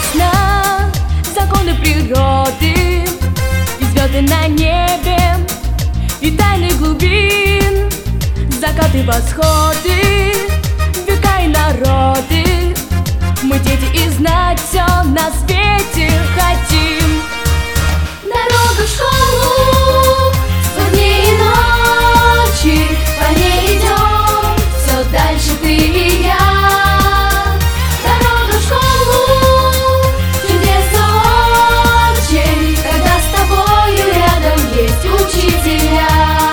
весна, законы природы, и звезды на небе, и тайны глубин, закаты, восходы, века и народы. Мы дети и знать все на свете хотим. Дорога в школу, 100 дней и ночи, по ней идем все дальше ты и я. Дорога в школу, чудесно очень, когда с тобою рядом есть учителя.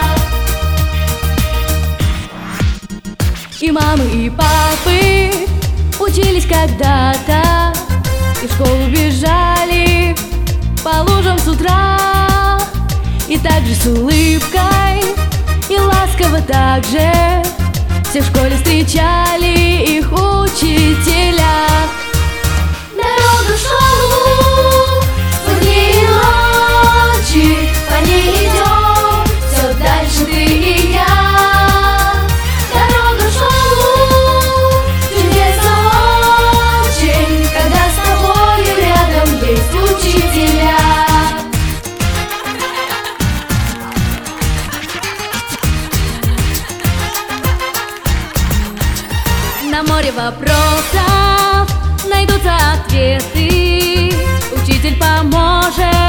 И мамы, и папы учились когда-то, и в школу бежали по лужам с утра. И также с улыбкой, и ласково также все в школе встречали их учителя. Дорога в школу, 100 дней и ночи, по ней идем все дальше ты и я. Дорога в школу, чудесно очень, когда с тобою рядом есть учителя. На море вопросов найдутся ответы, учитель поможет